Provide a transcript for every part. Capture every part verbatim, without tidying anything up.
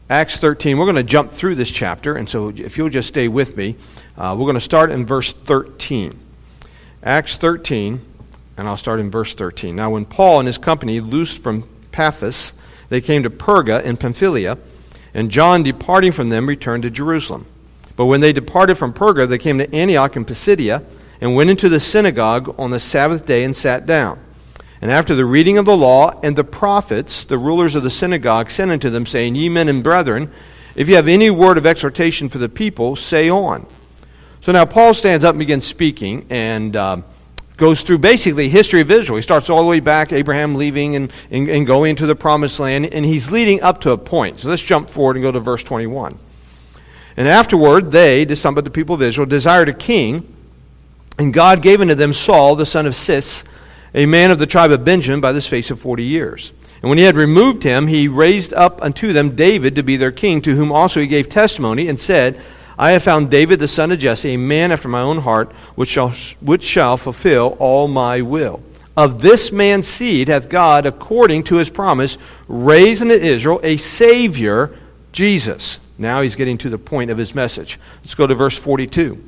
Acts thirteen. We're going to jump through this chapter, and so if you'll just stay with me, uh, we're going to start in verse thirteen. Acts thirteen, and I'll start in verse thirteen. Now when Paul and his company loosed from Paphos, they came to Perga in Pamphylia, and John, departing from them, returned to Jerusalem. But when they departed from Perga, they came to Antioch in Pisidia, and went into the synagogue on the Sabbath day and sat down. And after the reading of the law and the prophets, the rulers of the synagogue sent unto them, saying, Ye men and brethren, if you have any word of exhortation for the people, say on. So now Paul stands up and begins speaking, and um, goes through basically history of Israel. He starts all the way back, Abraham leaving and, and, and going into the promised land, and he's leading up to a point. So let's jump forward and go to verse twenty-one. And afterward, they, this time about the people of Israel, desired a king, and God gave unto them Saul, the son of Cis, a man of the tribe of Benjamin, by the space of forty years. And when he had removed him, he raised up unto them David to be their king, to whom also he gave testimony, and said, I have found David the son of Jesse, a man after my own heart, which shall, which shall fulfill all my will. Of this man's seed hath God, according to his promise, raised unto Israel a Savior, Jesus. Now he's getting to the point of his message. Let's go to verse forty-two.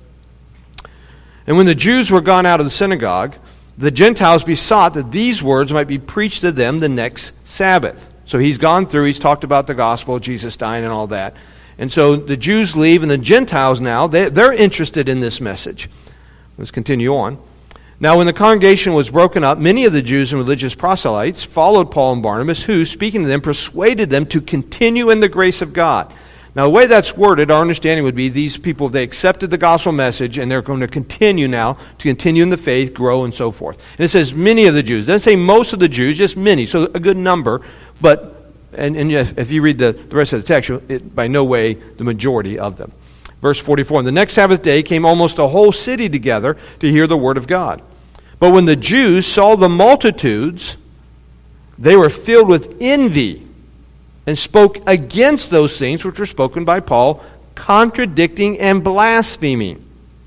And when the Jews were gone out of the synagogue, the Gentiles besought that these words might be preached to them the next Sabbath. So he's gone through, he's talked about the gospel, Jesus dying and all that. And so the Jews leave, and the Gentiles now, they, they're interested in this message. Let's continue on. Now when the congregation was broken up, many of the Jews and religious proselytes followed Paul and Barnabas, who, speaking to them, persuaded them to continue in the grace of God. Now the way that's worded, our understanding would be these people, they accepted the gospel message, and they're going to continue now, to continue in the faith, grow, and so forth. And it says many of the Jews. It doesn't say most of the Jews, just many, so a good number. But, and, and if you read the, the rest of the text, it, by no way the majority of them. Verse forty-four, and the next Sabbath day came almost a whole city together to hear the word of God. But when the Jews saw the multitudes, they were filled with envy, and spoke against those things which were spoken by Paul, contradicting and blaspheming.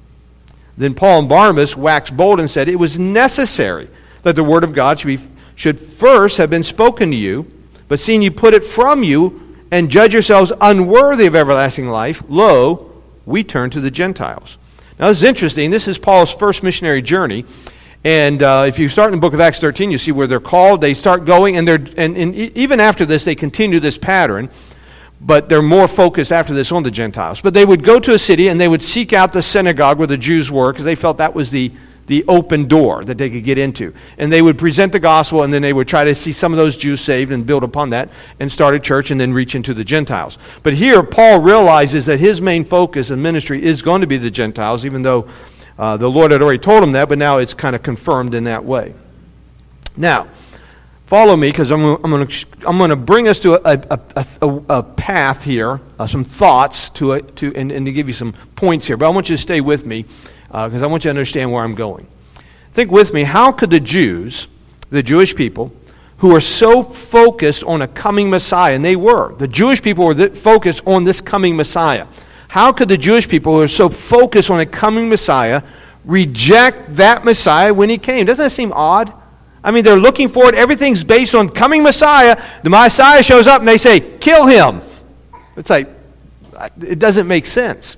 Then Paul and Barnabas waxed bold and said, It was necessary that the word of God should, be, should first have been spoken to you, but seeing you put it from you, and judge yourselves unworthy of everlasting life, lo, we turn to the Gentiles. Now this is interesting. This is Paul's first missionary journey. And uh, if you start in the book of Acts thirteen, you see where they're called. They start going, and they're and, and even after this, they continue this pattern, but they're more focused after this on the Gentiles. But they would go to a city, and they would seek out the synagogue where the Jews were, because they felt that was the, the open door that they could get into. And they would present the gospel, and then they would try to see some of those Jews saved and build upon that, and start a church, and then reach into the Gentiles. But here, Paul realizes that his main focus and ministry is going to be the Gentiles, even though Uh, the Lord had already told him that, but now it's kind of confirmed in that way. Now, follow me, because I'm, I'm going to I'm going to bring us to a, a, a, a path here, uh, some thoughts to it, to and, and to give you some points here. But I want you to stay with me, because uh, I want you to understand where I'm going. Think with me. How could the Jews, the Jewish people, who are so focused on a coming Messiah, and they were, the Jewish people were th- focused on this coming Messiah. How could the Jewish people who are so focused on a coming Messiah reject that Messiah when he came? Doesn't that seem odd? I mean, they're looking for it. Everything's based on coming Messiah. The Messiah shows up and they say, kill him. It's like, it doesn't make sense.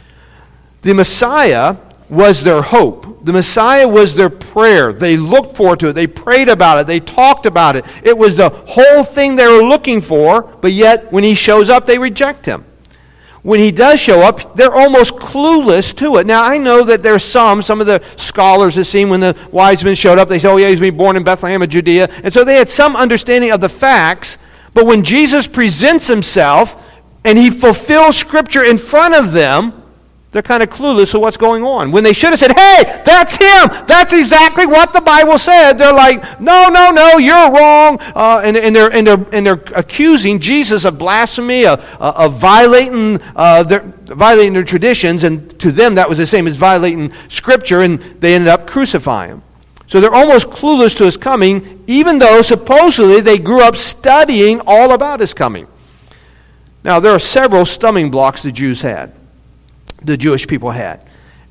The Messiah was their hope. The Messiah was their prayer. They looked forward to it. They prayed about it. They talked about it. It was the whole thing they were looking for, but yet when he shows up, they reject him. When he does show up, they're almost clueless to it. Now, I know that there's some, some of the scholars that seen when the wise men showed up, they say, oh yeah, he's been born in Bethlehem of Judea. And so they had some understanding of the facts, but when Jesus presents himself and he fulfills Scripture in front of them, they're kind of clueless to what's going on. When they should have said, hey, that's him. That's exactly what the Bible said. They're like, no, no, no, you're wrong. Uh, and, and, they're, and, they're, and they're accusing Jesus of blasphemy, of, of violating, uh, their, violating their traditions. And to them, that was the same as violating Scripture. And they ended up crucifying him. So they're almost clueless to his coming, even though supposedly they grew up studying all about his coming. Now, there are several stumbling blocks the Jews had. The Jewish people had.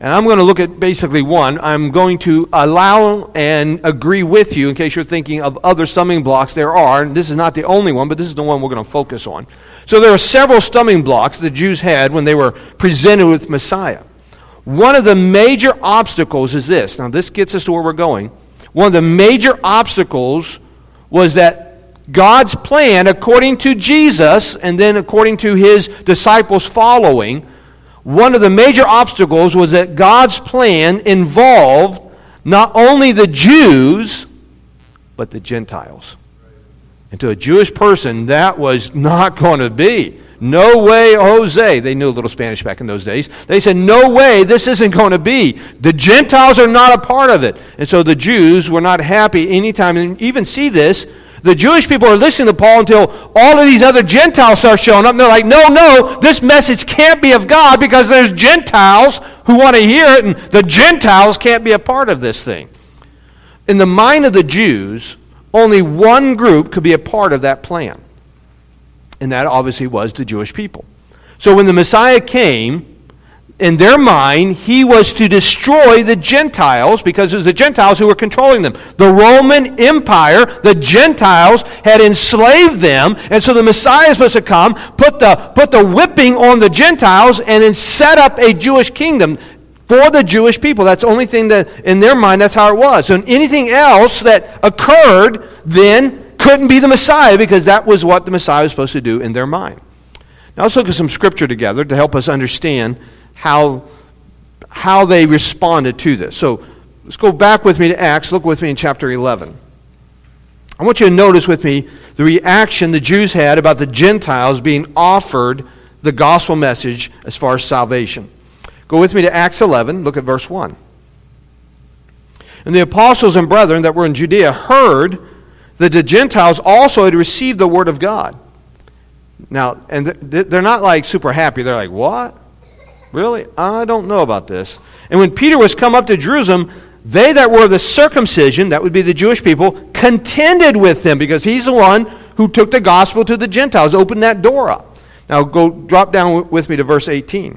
And I'm going to look at basically one. I'm going to allow and agree with you, in case you're thinking of other stumbling blocks there are. And this is not the only one, but this is the one we're going to focus on. So there are several stumbling blocks the Jews had when they were presented with Messiah. One of the major obstacles is this. Now this gets us to where we're going. One of the major obstacles was that God's plan, according to Jesus, and then according to his disciples following, one of the major obstacles was that God's plan involved not only the Jews, but the Gentiles. And to a Jewish person, that was not going to be. No way, Jose. They knew a little Spanish back in those days. They said, no way, this isn't going to be. The Gentiles are not a part of it. And so the Jews were not happy anytime. And even see this, the Jewish people are listening to Paul until all of these other Gentiles start showing up. And they're like, no, no, this message can't be of God because there's Gentiles who want to hear it, and the Gentiles can't be a part of this thing. In the mind of the Jews, only one group could be a part of that plan. And that obviously was the Jewish people. So when the Messiah came, in their mind, he was to destroy the Gentiles because it was the Gentiles who were controlling them. The Roman Empire, the Gentiles, had enslaved them, and so the Messiah is supposed to come, put the, put the whipping on the Gentiles, and then set up a Jewish kingdom for the Jewish people. That's the only thing that, in their mind, that's how it was. So anything else that occurred then couldn't be the Messiah because that was what the Messiah was supposed to do in their mind. Now let's look at some scripture together to help us understand how, how they responded to this. So let's go back with me to Acts. Look with me in chapter eleven. I want you to notice with me the reaction the Jews had about the Gentiles being offered the gospel message as far as salvation. Go with me to Acts eleven. Look at verse one. And the apostles and brethren that were in Judea heard that the Gentiles also had received the word of God. Now, and they're not like super happy. They're like, what? Really? I don't know about this. And when Peter was come up to Jerusalem, they that were of the circumcision, that would be the Jewish people, contended with him because he's the one who took the gospel to the Gentiles, opened that door up. Now go drop down with me to verse eighteen.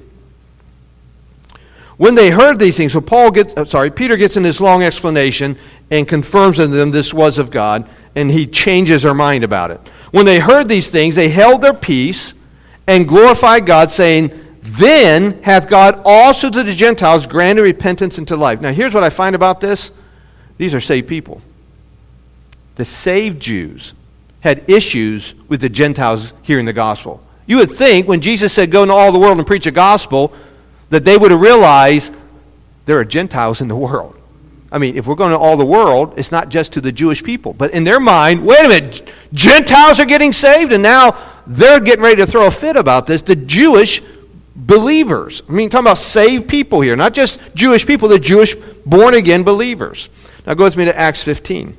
When they heard these things, so Paul gets, sorry, Peter gets in this long explanation and confirms to them this was of God, and he changes their mind about it. When they heard these things, they held their peace and glorified God, saying, then hath God also to the Gentiles granted repentance into life. Now here's what I find about this. These are saved people. The saved Jews had issues with the Gentiles hearing the gospel. You would think when Jesus said, go into all the world and preach the gospel, that they would have realized there are Gentiles in the world. I mean, if we're going to all the world, it's not just to the Jewish people. But in their mind, wait a minute, Gentiles are getting saved, and now they're getting ready to throw a fit about this. The Jewish believers. I mean, talking about saved people here, not just Jewish people, the Jewish born-again believers. Now go with me to Acts fifteen.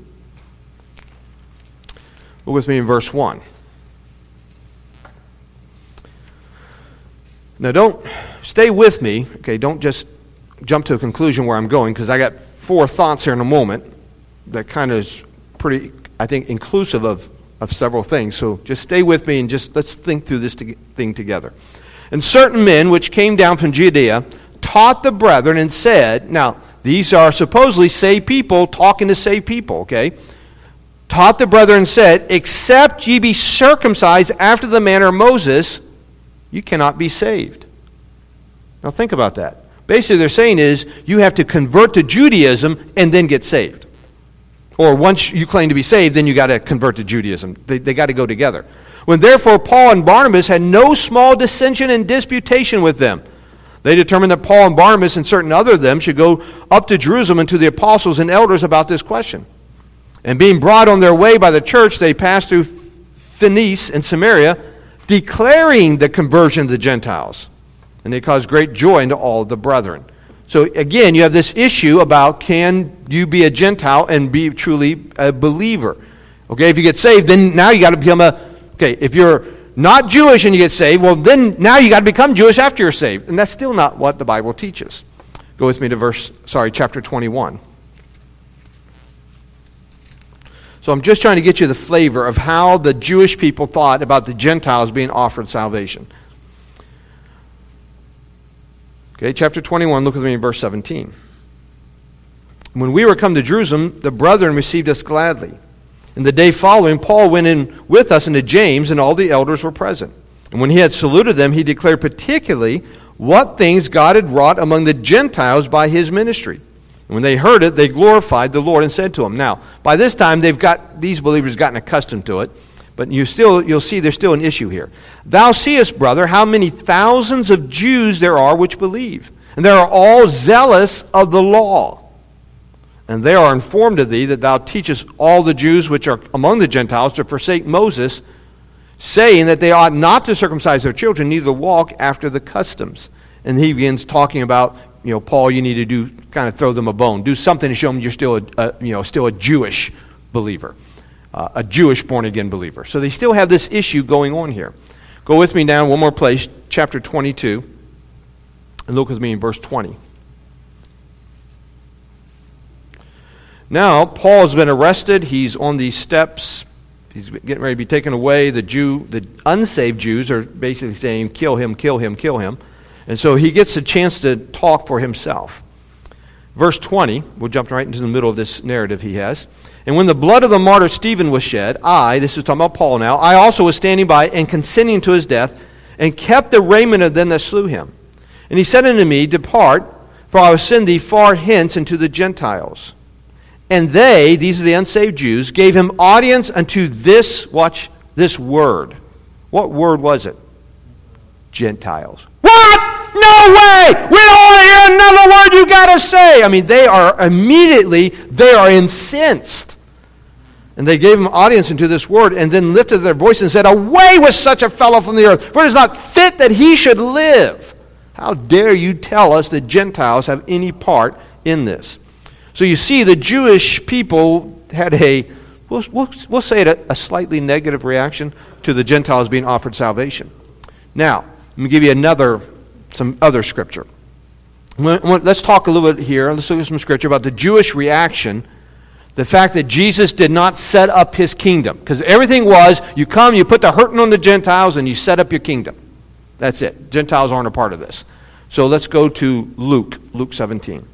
Go with me in verse one. Now don't, stay with me, okay, don't just jump to a conclusion where I'm going, because I got four thoughts here in a moment that kind of is pretty, I think, inclusive of, of several things. So just stay with me and just let's think through this to, thing together. And certain men which came down from Judea taught the brethren and said, now these are supposedly saved people talking to saved people, okay? Taught the brethren and said, except ye be circumcised after the manner of Moses, you cannot be saved. Now think about that. Basically they're saying is you have to convert to Judaism and then get saved. Or once you claim to be saved, then you got to convert to Judaism. They, they got to go together. When therefore Paul and Barnabas had no small dissension and disputation with them, they determined that Paul and Barnabas and certain other of them should go up to Jerusalem and to the apostles and elders about this question. And being brought on their way by the church, they passed through Phoenice and Samaria, declaring the conversion of the Gentiles. And they caused great joy unto all the brethren. So again, you have this issue about can you be a Gentile and be truly a believer? Okay, if you get saved, then now you got to become a, okay, if you're not Jewish and you get saved, well then now you got to become Jewish after you're saved. And that's still not what the Bible teaches. Go with me to verse, sorry, chapter twenty-one. So I'm just trying to get you the flavor of how the Jewish people thought about the Gentiles being offered salvation. Okay, chapter twenty-one, look with me in verse seventeen. When we were come to Jerusalem, the brethren received us gladly. And the day following, Paul went in with us into James, and all the elders were present. And when he had saluted them, he declared particularly what things God had wrought among the Gentiles by his ministry. And when they heard it, they glorified the Lord and said to him. Now, by this time, they've got these believers gotten accustomed to it, but you still you'll see there's still an issue here. Thou seest, brother, how many thousands of Jews there are which believe, and they are all zealous of the law. And they are informed of thee that thou teachest all the Jews which are among the Gentiles to forsake Moses, saying that they ought not to circumcise their children, neither walk after the customs. And he begins talking about, you know, Paul, you need to do, kind of throw them a bone. Do something to show them you're still a, a you know, still a Jewish believer, uh, a Jewish born-again believer. So they still have this issue going on here. Go with me down one more place, chapter twenty-two, and look with me in verse twenty. Now, Paul's been arrested. He's on these steps. He's getting ready to be taken away. The Jew, the unsaved Jews are basically saying, kill him, kill him, kill him. And so he gets a chance to talk for himself. Verse twenty, we'll jump right into the middle of this narrative he has. And when the blood of the martyr Stephen was shed, I, this is talking about Paul now, I also was standing by and consenting to his death, and kept the raiment of them that slew him. And he said unto me, Depart, for I will send thee far hence into the Gentiles. And they, these are the unsaved Jews, gave him audience unto this, watch, this word. What word was it? Gentiles. What? No way! We don't want to hear another word you got to say. I mean, they are immediately, they are incensed. And they gave him audience unto this word, and then lifted their voice and said, Away with such a fellow from the earth, for it is not fit that he should live. How dare you tell us that Gentiles have any part in this? So you see, the Jewish people had a, we'll, we'll, we'll say it, a, a slightly negative reaction to the Gentiles being offered salvation. Now, let me give you another, some other scripture. Let's talk a little bit here. Let's look at some scripture about the Jewish reaction, the fact that Jesus did not set up his kingdom. Because everything was, you come, you put the hurting on the Gentiles, and you set up your kingdom. That's it. Gentiles aren't a part of this. So let's go to Luke, Luke seventeen.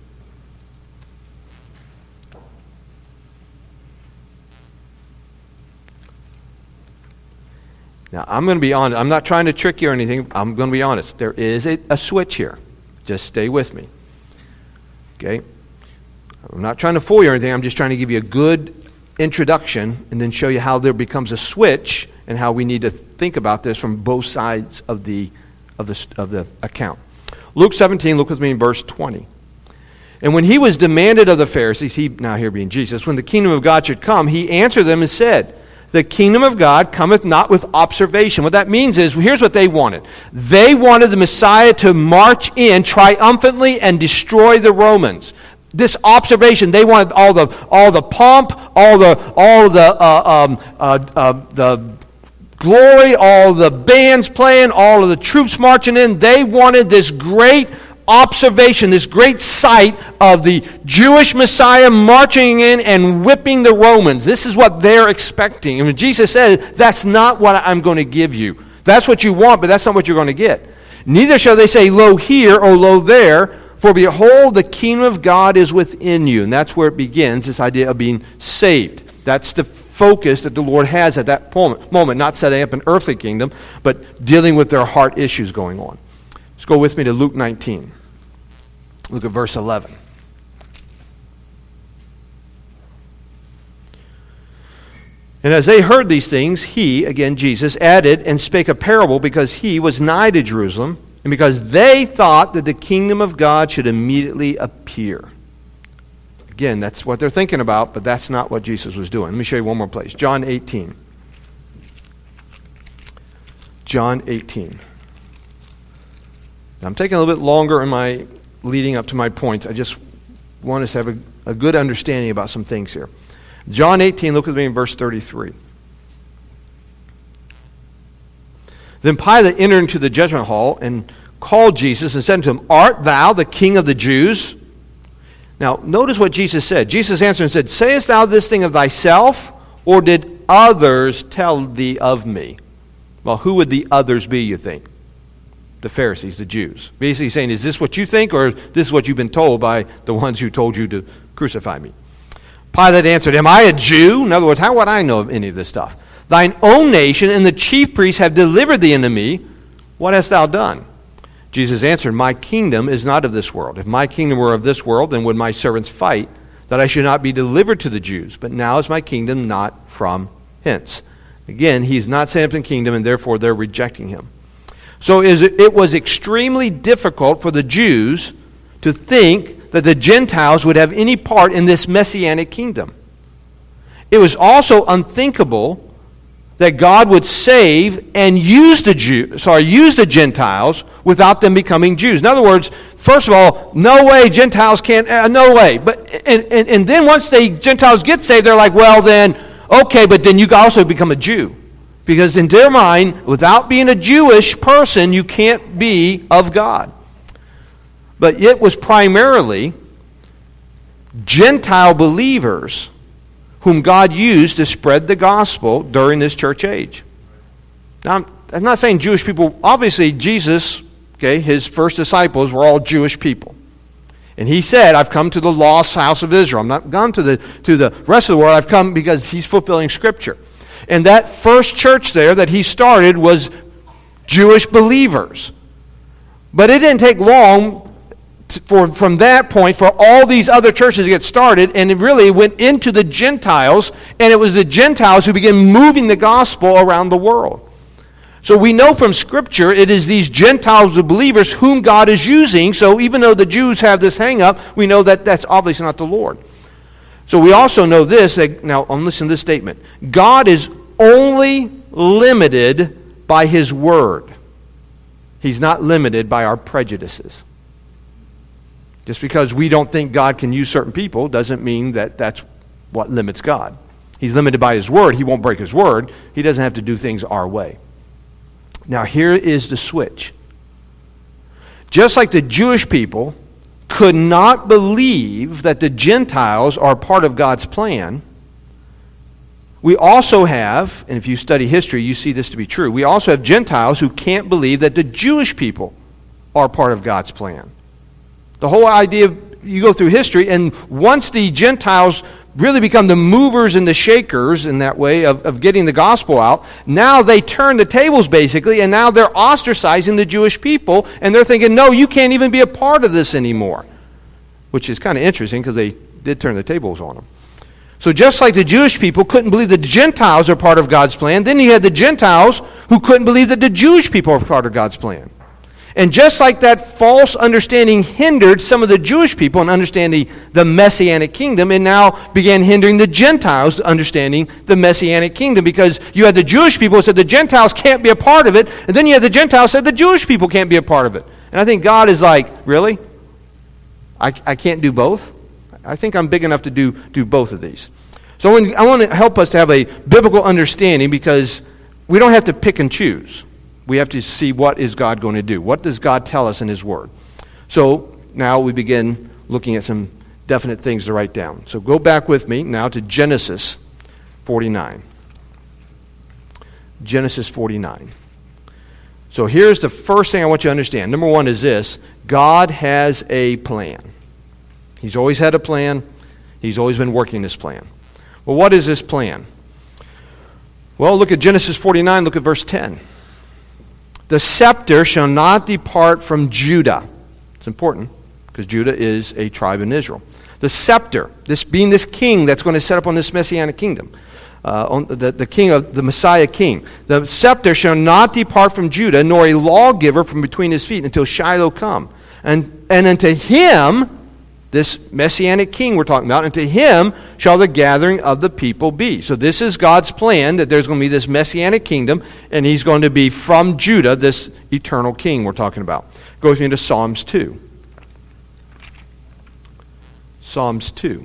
Now, I'm going to be honest. I'm not trying to trick you or anything. I'm going to be honest. There is a, a switch here. Just stay with me. Okay? I'm not trying to fool you or anything. I'm just trying to give you a good introduction and then show you how there becomes a switch and how we need to think about this from both sides of the of the of the account. Luke seventeen, look with me in verse twenty. And when he was demanded of the Pharisees, he now here being Jesus, when the kingdom of God should come, he answered them and said, The kingdom of God cometh not with observation. What that means is, here's what they wanted. They wanted the Messiah to march in triumphantly and destroy the Romans. This observation, they wanted all the all the pomp, all the all the uh, um, uh, uh, the glory, all the bands playing, all of the troops marching in. They wanted this great observation, this great sight of the Jewish Messiah marching in and whipping the Romans. This is what they're expecting. And when Jesus said, that's not what I'm going to give you. That's what you want, but that's not what you're going to get. Neither shall they say, lo here or lo there, for behold, the kingdom of God is within you. And that's where it begins, this idea of being saved. That's the focus that the Lord has at that moment, not setting up an earthly kingdom, but dealing with their heart issues going on. Let's go with me to Luke nineteen. Look at verse eleven. And as they heard these things, he, again Jesus, added and spake a parable because he was nigh to Jerusalem, and because they thought that the kingdom of God should immediately appear. Again, that's what they're thinking about, but that's not what Jesus was doing. Let me show you one more place. John eighteen. John eighteen. Now, I'm taking a little bit longer in my leading up to my points. I just want us to have a, a good understanding about some things here. John eighteen, look with me in verse thirty-three. Then Pilate entered into the judgment hall and called Jesus and said unto him, Art thou the king of the Jews? Now, notice what Jesus said. Jesus answered and said, Sayest thou this thing of thyself, or did others tell thee of me? Well, who would the others be, you think? the Pharisees, the Jews. Basically saying, is this what you think, or this is what you've been told by the ones who told you to crucify me? Pilate answered, am I a Jew? In other words, how would I know of any of this stuff? Thine own nation and the chief priests have delivered thee unto me. What hast thou done? Jesus answered, my kingdom is not of this world. If my kingdom were of this world, then would my servants fight, that I should not be delivered to the Jews. But now is my kingdom not from hence. Again, he's not set up in the kingdom, and therefore they're rejecting him. So it was extremely difficult for the Jews to think that the Gentiles would have any part in this messianic kingdom. It was also unthinkable that God would save and use the Jew, sorry, use the Gentiles without them becoming Jews. In other words, first of all, no way Gentiles can't, uh, no way. But and, and, and then once they Gentiles get saved, they're like, well then, okay, but then you also become a Jew. Because in their mind, without being a Jewish person, you can't be of God. But it was primarily Gentile believers whom God used to spread the gospel during this church age. Now, I'm, I'm not saying Jewish people. Obviously, Jesus, okay, his first disciples were all Jewish people. And he said, I've come to the lost house of Israel. I'm not gone to the, to the rest of the world. I've come because he's fulfilling Scripture. And that first church there that he started was Jewish believers. But it didn't take long For, from that point for all these other churches to get started, and it really went into the Gentiles, and it was the Gentiles who began moving the gospel around the world. So we know from Scripture it is these Gentiles, the believers, whom God is using. So even though the Jews have this hang-up, we know that that's obviously not the Lord. So we also know this, that, now listen to this statement. God is only limited by His Word. He's not limited by our prejudices. Just because we don't think God can use certain people doesn't mean that that's what limits God. He's limited by His Word. He won't break His Word. He doesn't have to do things our way. Now here is the switch. Just like the Jewish people could not believe that the Gentiles are part of God's plan, we also have, and if you study history, you see this to be true, we also have Gentiles who can't believe that the Jewish people are part of God's plan. The whole idea, you go through history, and once the Gentiles really become the movers and the shakers in that way of, of getting the gospel out, now they turn the tables basically, and now they're ostracizing the Jewish people, and they're thinking, no, you can't even be a part of this anymore. Which is kind of interesting because they did turn the tables on them. So just like the Jewish people couldn't believe the Gentiles are part of God's plan, then you had the Gentiles who couldn't believe that the Jewish people are part of God's plan. And just like that false understanding hindered some of the Jewish people in understanding the Messianic kingdom, it now began hindering the Gentiles understanding the Messianic kingdom, because you had the Jewish people who said the Gentiles can't be a part of it, and then you had the Gentiles who said the Jewish people can't be a part of it. And I think God is like, really? I, I can't do both? I think I'm big enough to do, do both of these. So I want, I want to help us to have a biblical understanding, because we don't have to pick and choose. We have to see what is God going to do. What does God tell us in His Word? So now we begin looking at some definite things to write down. So go back with me now to Genesis forty-nine. Genesis forty-nine. So here's the first thing I want you to understand. Number one is this: God has a plan. He's always had a plan. He's always been working this plan. Well, what is this plan? Well, look at Genesis forty-nine. Look at verse ten. The scepter shall not depart from Judah. It's important because Judah is a tribe in Israel. The scepter, this being this king that's going to set up on this messianic kingdom, uh, on the, the king of the Messiah king. The scepter shall not depart from Judah, nor a lawgiver from between his feet until Shiloh come. And, and unto him, this messianic king we're talking about, unto him shall the gathering of the people be. So this is God's plan, that there's going to be this messianic kingdom, and he's going to be from Judah, this eternal king we're talking about. Go with me to Psalms two. Psalms two.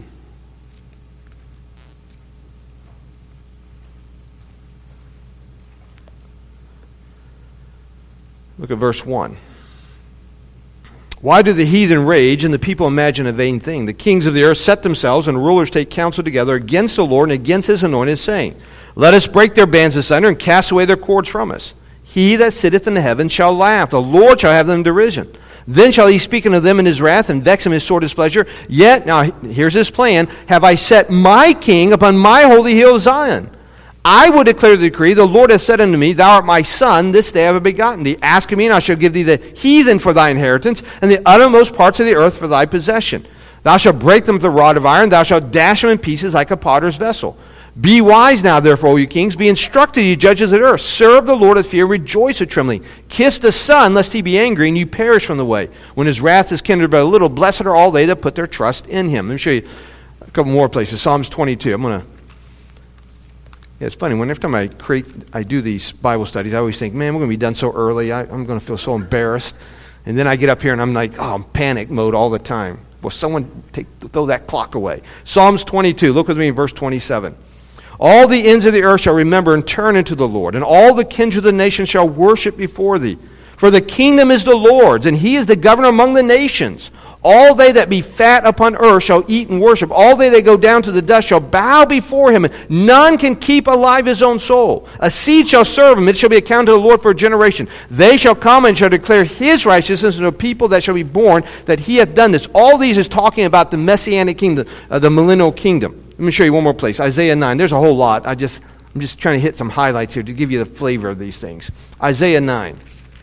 Look at verse one. Why do the heathen rage and the people imagine a vain thing? The kings of the earth set themselves, and rulers take counsel together against the Lord and against His anointed, saying, let us break their bands asunder and cast away their cords from us. He that sitteth in the heavens shall laugh. The Lord shall have them in derision. Then shall he speak unto them in his wrath, and vex them in his sore displeasure. Yet, now here's his plan, have I set my king upon my holy hill of Zion. I will declare the decree. The Lord hath said unto me, Thou art my son, this day have I begotten thee. Ask of me, and I shall give thee the heathen for thy inheritance, and the uttermost parts of the earth for thy possession. Thou shalt break them with a rod of iron, thou shalt dash them in pieces like a potter's vessel. Be wise now, therefore, O you kings, be instructed, ye judges of the earth. Serve the Lord with fear, rejoice with trembling. Kiss the Son, lest he be angry, and you perish from the way. When his wrath is kindled but a little, blessed are all they that put their trust in him. Let me show you a couple more places. Psalms twenty-two. I'm going to... Yeah, it's funny, when every time I create, I do these Bible studies, I always think, man, we're going to be done so early. I, I'm going to feel so embarrassed. And then I get up here and I'm like, oh, I'm panic mode all the time. Well, someone take, throw that clock away. Psalms twenty-two, look with me in verse twenty-seven. All the ends of the earth shall remember and turn unto the Lord, and all the kindred of the nations shall worship before thee. For the kingdom is the Lord's, and he is the governor among the nations. All they that be fat upon earth shall eat and worship. All they that go down to the dust shall bow before him. None can keep alive his own soul. A seed shall serve him. It shall be accounted to the Lord for a generation. They shall come and shall declare his righteousness unto a people that shall be born, that he hath done this. All these is talking about the Messianic kingdom, uh, the millennial kingdom. Let me show you one more place. Isaiah nine. There's a whole lot. I just, I'm just trying to hit some highlights here to give you the flavor of these things. Isaiah nine.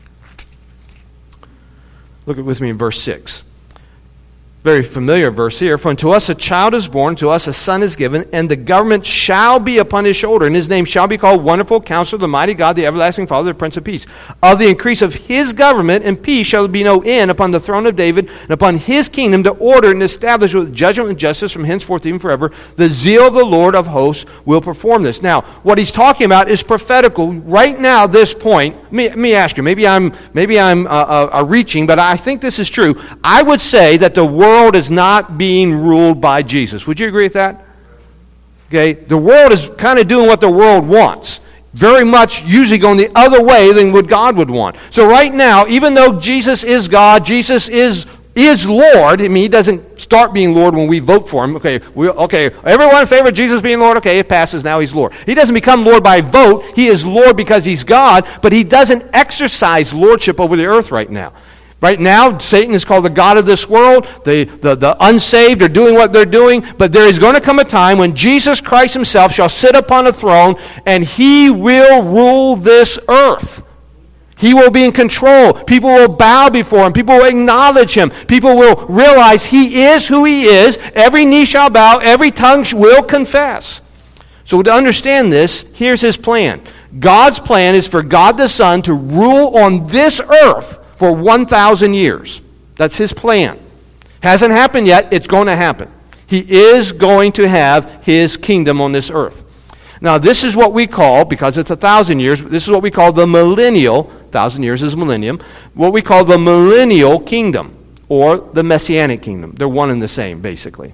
Look with me in verse six. Very familiar verse here. For unto us a child is born, to us a son is given, and the government shall be upon his shoulder, and his name shall be called Wonderful Counselor, the Mighty God, the Everlasting Father, the Prince of Peace. Of the increase of his government and peace shall be no end upon the throne of David, and upon his kingdom to order and establish with judgment and justice from henceforth even forever. The zeal of the Lord of hosts will perform this. Now, what he's talking about is prophetical. Right now, this point, let me, let me ask you, maybe I'm, maybe I'm uh, uh, uh, reaching, but I think this is true. I would say that the world world is not being ruled by Jesus. Would you agree with that? Okay, the world is kind of doing what the world wants. Very much usually going the other way than what God would want. So right now, even though Jesus is God, Jesus is is Lord. I mean, he doesn't start being Lord when we vote for him. Okay, we, okay, everyone in favor of Jesus being Lord? Okay, it passes, now he's Lord. He doesn't become Lord by vote. He is Lord because he's God, but he doesn't exercise lordship over the earth right now. Right now, Satan is called the god of this world. The, the, the unsaved are doing what they're doing. But there is going to come a time when Jesus Christ himself shall sit upon a throne and he will rule this earth. He will be in control. People will bow before him. People will acknowledge him. People will realize he is who he is. Every knee shall bow. Every tongue will confess. So to understand this, here's his plan. God's plan is for God the Son to rule on this earth for one thousand years. That's his plan. Hasn't happened yet. It's going to happen. He is going to have his kingdom on this earth. Now, this is what we call, because it's a thousand years, this is what we call the millennial, thousand years is millennium, what we call the millennial kingdom, or the messianic kingdom. They're one and the same, basically.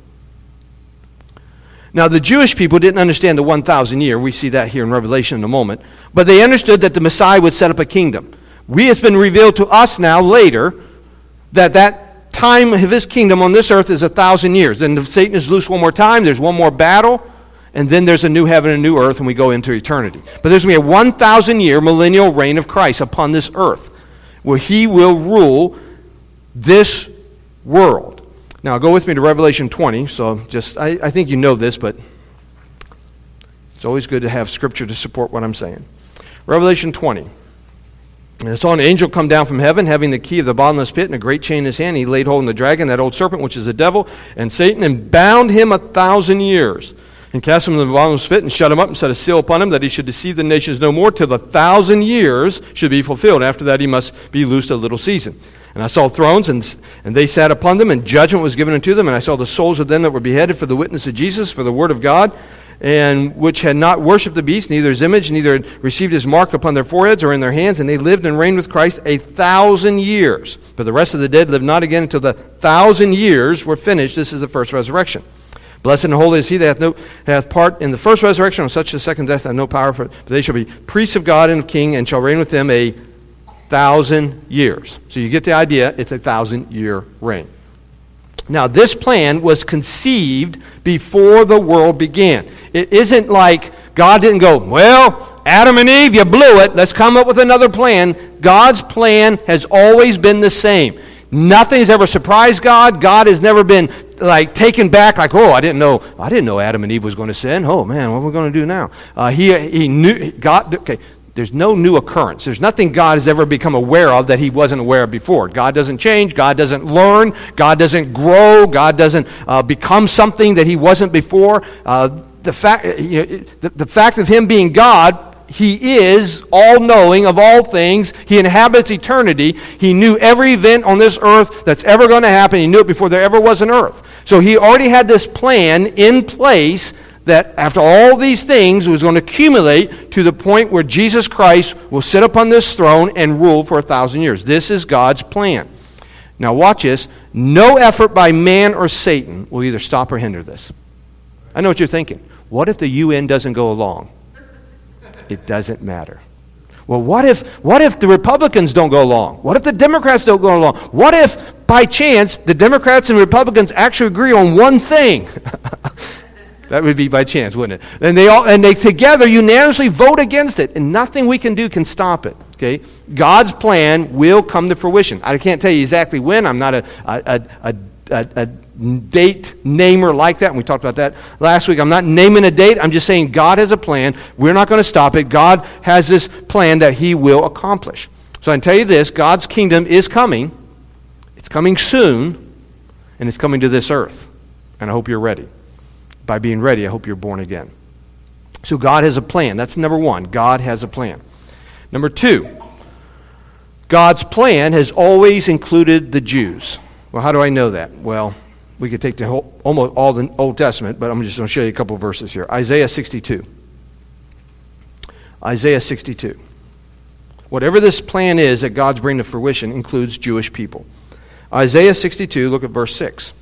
Now, the Jewish people didn't understand the one thousand year. We see that here in Revelation in a moment. But they understood that the Messiah would set up a kingdom. We, it's been revealed to us now later that that time of his kingdom on this earth is a thousand years. Then Satan is loose one more time. There's one more battle. And then there's a new heaven and a new earth, and we go into eternity. But there's going to be a one thousand year millennial reign of Christ upon this earth, where he will rule this world. Now, go with me to Revelation twenty. So just, I, I think you know this, but it's always good to have Scripture to support what I'm saying. Revelation twenty. And I saw an angel come down from heaven, having the key of the bottomless pit and a great chain in his hand. He laid hold on the dragon, that old serpent, which is the devil, and Satan, and bound him a thousand years, and cast him in the bottomless pit, and shut him up, and set a seal upon him, that he should deceive the nations no more, till the thousand years should be fulfilled. After that he must be loosed a little season. And I saw thrones, and, and they sat upon them, and judgment was given unto them. And I saw the souls of them that were beheaded for the witness of Jesus, for the word of God, and which had not worshipped the beast, neither his image, neither had received his mark upon their foreheads or in their hands, and they lived and reigned with Christ a thousand years. But the rest of the dead lived not again until the thousand years were finished. This is the first resurrection. Blessed and holy is he that hath, no, hath part in the first resurrection. On such the second death hath no power, for but they shall be priests of God and of King, and shall reign with them a thousand years. So you get the idea. It's a thousand year reign. Now, this plan was conceived before the world began. It isn't like God didn't go, well, Adam and Eve, you blew it. Let's come up with another plan. God's plan has always been the same. Nothing's ever surprised God. God has never been like taken back, like, oh, I didn't know, I didn't know Adam and Eve was going to sin. Oh man, what are we going to do now? Uh, he he knew God. Okay, there's no new occurrence. There's nothing God has ever become aware of that He wasn't aware of before. God doesn't change. God doesn't learn. God doesn't grow. God doesn't uh, become something that He wasn't before. Uh, the fact, you know, the, the fact of Him being God. He is all-knowing of all things. He inhabits eternity. He knew every event on this earth that's ever going to happen. He knew it before there ever was an earth. So He already had this plan in place that after all these things was going to accumulate to the point where Jesus Christ will sit upon this throne and rule for a thousand years. This is God's plan. Now watch this. No effort by man or Satan will either stop or hinder this. I know what you're thinking. What if the U N doesn't go along? It doesn't matter. Well, what if what if the Republicans don't go along? What if the Democrats don't go along? What if, by chance, the Democrats and Republicans actually agree on one thing? That would be by chance, wouldn't it? And they all and they together unanimously vote against it, and nothing we can do can stop it. Okay? God's plan will come to fruition. I can't tell you exactly when. I'm not a a a, a, a date namer like that, and we talked about that last week. I'm not naming a date. I'm just saying God has a plan. We're not going to stop it. God has this plan that He will accomplish. So I can tell you this, God's kingdom is coming. It's coming soon, and it's coming to this earth. And I hope you're ready. By being ready, I hope you're born again. So God has a plan. That's number one. God has a plan. Number two, God's plan has always included the Jews. Well, how do I know that? Well, we could take the whole, almost all the Old Testament, but I'm just going to show you a couple of verses here. Isaiah sixty-two. Isaiah sixty-two. Whatever this plan is that God's bringing to fruition includes Jewish people. Isaiah sixty-two, look at verse six.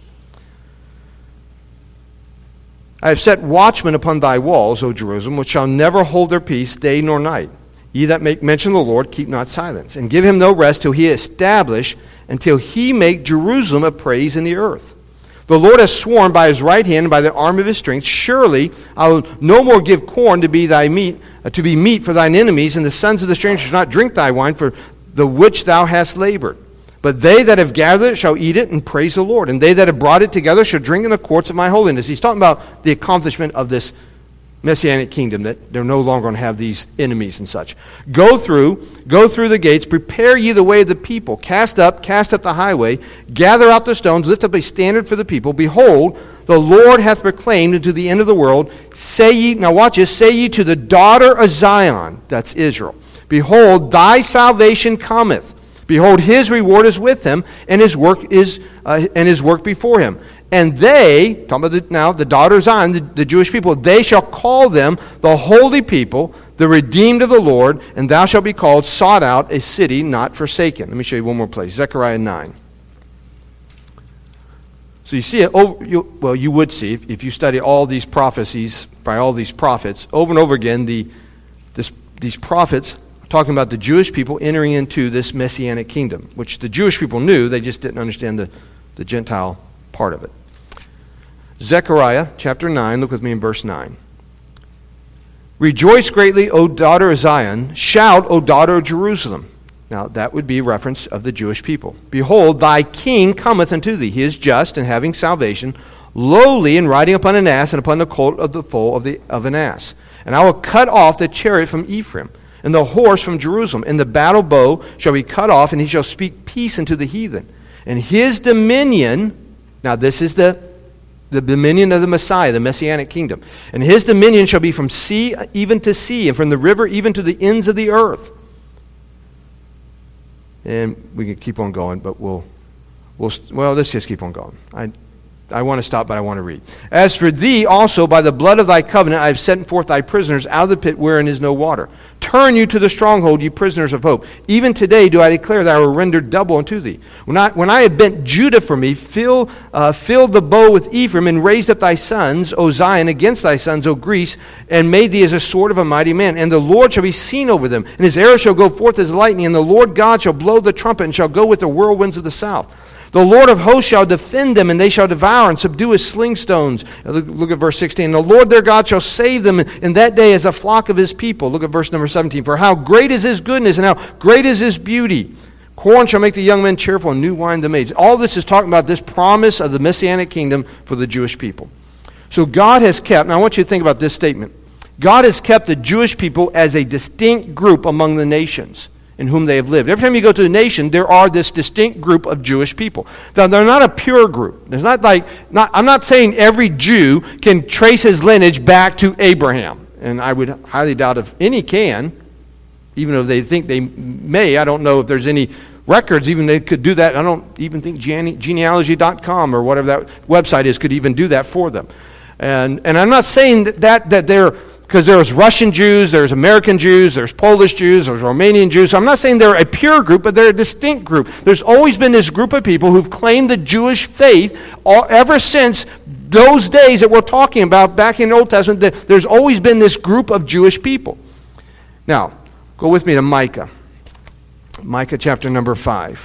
I have set watchmen upon thy walls, O Jerusalem, which shall never hold their peace day nor night. Ye that make mention of the Lord, keep not silence, and give him no rest till he establish, until he make Jerusalem a praise in the earth. The Lord has sworn by his right hand and by the arm of his strength, surely I will no more give corn to be thy meat, uh, to be meat for thine enemies, and the sons of the stranger shall not drink thy wine, for the which thou hast labored. But they that have gathered it shall eat it and praise the Lord, and they that have brought it together shall drink in the courts of my holiness. He's talking about the accomplishment of this Messianic kingdom, that they're no longer going to have these enemies and such. Go through, go through the gates, prepare ye the way of the people, cast up, cast up the highway, gather out the stones, lift up a standard for the people. Behold, the Lord hath proclaimed unto the end of the world, say ye, now watch this, say ye to the daughter of Zion, that's Israel, behold, thy salvation cometh. Behold, his reward is with him, and his work is uh, and his work before him. And they, talking about the, now the daughter of Zion, the, the Jewish people, they shall call them the holy people, the redeemed of the Lord, and thou shalt be called sought out, a city not forsaken. Let me show you one more place, Zechariah nine. So you see it, over, you, well, you would see, if, if you study all these prophecies by all these prophets, over and over again, the this, these prophets talking about the Jewish people entering into this Messianic kingdom, which the Jewish people knew, they just didn't understand the, the Gentile part of it. Zechariah chapter nine, look with me in verse nine. Rejoice greatly, O daughter of Zion. Shout, O daughter of Jerusalem. Now that would be a reference of the Jewish people. Behold, thy king cometh unto thee. He is just and having salvation, lowly and riding upon an ass and upon the colt of the foal of, the, of an ass. And I will cut off the chariot from Ephraim, and the horse from Jerusalem, and the battle bow shall be cut off, and he shall speak peace unto the heathen. And his dominion, now this is the, the dominion of the Messiah, the Messianic kingdom. And his dominion shall be from sea even to sea, and from the river even to the ends of the earth. And we can keep on going, but we'll, we'll well, let's just keep on going. I I want to stop, but I want to read. As for thee also, by the blood of thy covenant, I have sent forth thy prisoners out of the pit wherein is no water. Turn you to the stronghold, ye prisoners of hope. Even today do I declare that I will render double unto thee. When I, when I have bent Judah for me, fill, uh, filled the bow with Ephraim, and raised up thy sons, O Zion, against thy sons, O Greece, and made thee as a sword of a mighty man. And the Lord shall be seen over them, and his arrow shall go forth as lightning, and the Lord God shall blow the trumpet, and shall go with the whirlwinds of the south. The Lord of hosts shall defend them, and they shall devour and subdue as sling stones. Look, look at verse sixteen. The Lord their God shall save them in that day as a flock of his people. Look at verse number seventeen. For how great is his goodness, and how great is his beauty. Corn shall make the young men cheerful, and new wine the maids. All this is talking about this promise of the Messianic kingdom for the Jewish people. So God has kept, now I want you to think about this statement. God has kept the Jewish people as a distinct group among the nations in whom they have lived. Every time you go to a nation, there are this distinct group of Jewish people. Now, they're not a pure group. It's not like, not, I'm not saying every Jew can trace his lineage back to Abraham. And I would highly doubt if any can, even though they think they may. I don't know if there's any records, even they could do that. I don't even think gene- genealogy dot com or whatever that website is could even do that for them. And and I'm not saying that, that, that they're, because there's Russian Jews, there's American Jews, there's Polish Jews, there's Romanian Jews. So I'm not saying they're a pure group, but they're a distinct group. There's always been this group of people who've claimed the Jewish faith all, ever since those days that we're talking about back in the Old Testament. That there's always been this group of Jewish people. Now, go with me to Micah. Micah chapter number five.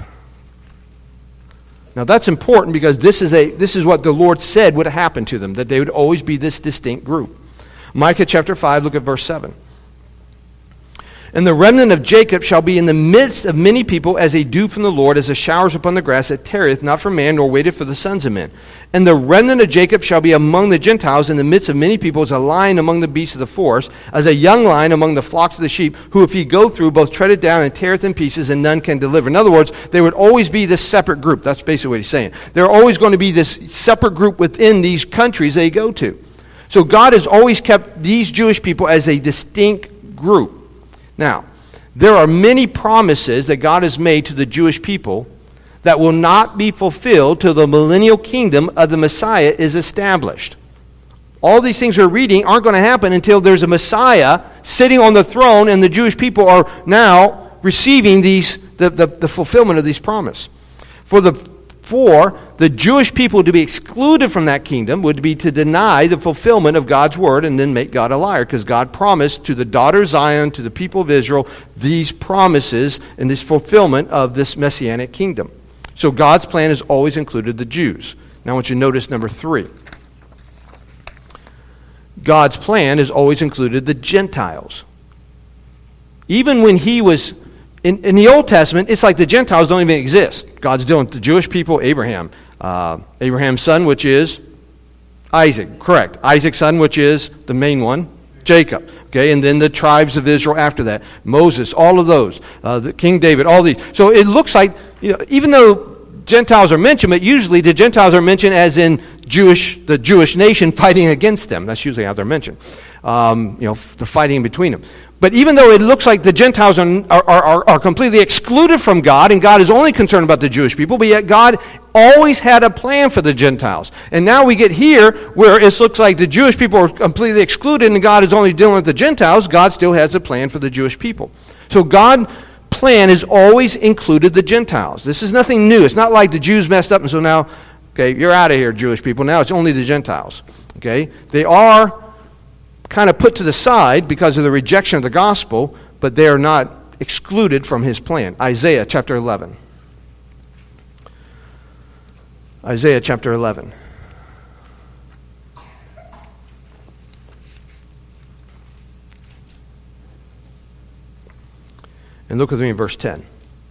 Now that's important because this is a this is what the Lord said would happen to them, that they would always be this distinct group. Micah chapter five, look at verse seven. And the remnant of Jacob shall be in the midst of many people as a dew from the Lord, as the showers upon the grass that tarrieth not for man, nor waiteth for the sons of men. And the remnant of Jacob shall be among the Gentiles in the midst of many people, as a lion among the beasts of the forest, as a young lion among the flocks of the sheep, who if he go through, both tread it down and teareth in pieces, and none can deliver. In other words, there would always be this separate group. That's basically what he's saying. There are always going to be this separate group within these countries they go to. So God has always kept these Jewish people as a distinct group. Now, there are many promises that God has made to the Jewish people that will not be fulfilled till the millennial kingdom of the Messiah is established. All these things we're reading aren't going to happen until there's a Messiah sitting on the throne and the Jewish people are now receiving these the, the, the fulfillment of these promises. For the For the Jewish people to be excluded from that kingdom would be to deny the fulfillment of God's word and then make God a liar, because God promised to the daughter Zion, to the people of Israel, these promises and this fulfillment of this messianic kingdom. So God's plan has always included the Jews. Now I want you to notice number three. God's plan has always included the Gentiles. Even when he was In, in the Old Testament, it's like the Gentiles don't even exist. God's dealing with the Jewish people, Abraham. Uh, Abraham's son, which is Isaac. Correct. Isaac's son, which is the main one, Jacob. Okay, and then the tribes of Israel after that. Moses, all of those. Uh, the King David, all these. So it looks like, you know, even though Gentiles are mentioned, but usually the Gentiles are mentioned as in Jewish, the Jewish nation fighting against them. That's usually how they're mentioned. Um, you know, the fighting in between them. But even though it looks like the Gentiles are, are, are, are completely excluded from God, and God is only concerned about the Jewish people, but yet God always had a plan for the Gentiles. And now we get here where it looks like the Jewish people are completely excluded and God is only dealing with the Gentiles. God still has a plan for the Jewish people. So God's plan has always included the Gentiles. This is nothing new. It's not like the Jews messed up and so now, okay, you're out of here, Jewish people. Now it's only the Gentiles. Okay? They are kind of put to the side because of the rejection of the gospel, but they are not excluded from his plan. Isaiah chapter eleven. Isaiah chapter eleven. And look with me in verse ten.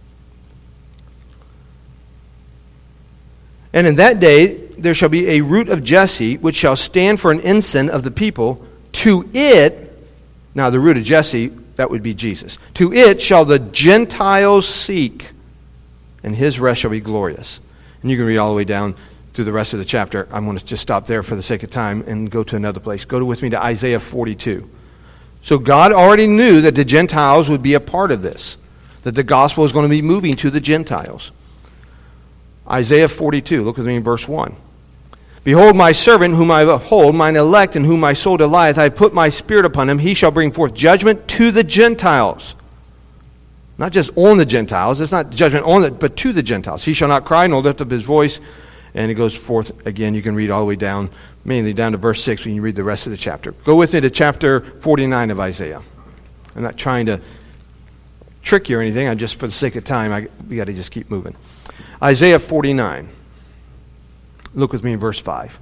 And in that day there shall be a root of Jesse, which shall stand for an ensign of the people. To it, now the root of Jesse, that would be Jesus. To it shall the Gentiles seek, and his rest shall be glorious. And you can read all the way down through the rest of the chapter. I'm going to just stop there for the sake of time and go to another place. Go with me to Isaiah forty-two. So God already knew that the Gentiles would be a part of this, that the gospel is going to be moving to the Gentiles. Isaiah forty-two, look with me in verse one. Behold, my servant whom I uphold, mine elect, in whom my soul delighteth, I put my spirit upon him. He shall bring forth judgment to the Gentiles. Not just on the Gentiles. It's not judgment on it, but to the Gentiles. He shall not cry, nor lift up his voice. And it goes forth again. You can read all the way down, mainly down to verse six when you read the rest of the chapter. Go with me to chapter forty-nine of Isaiah. I'm not trying to trick you or anything. I just, for the sake of time, I, we got to just keep moving. Isaiah forty-nine. Look with me in verse five.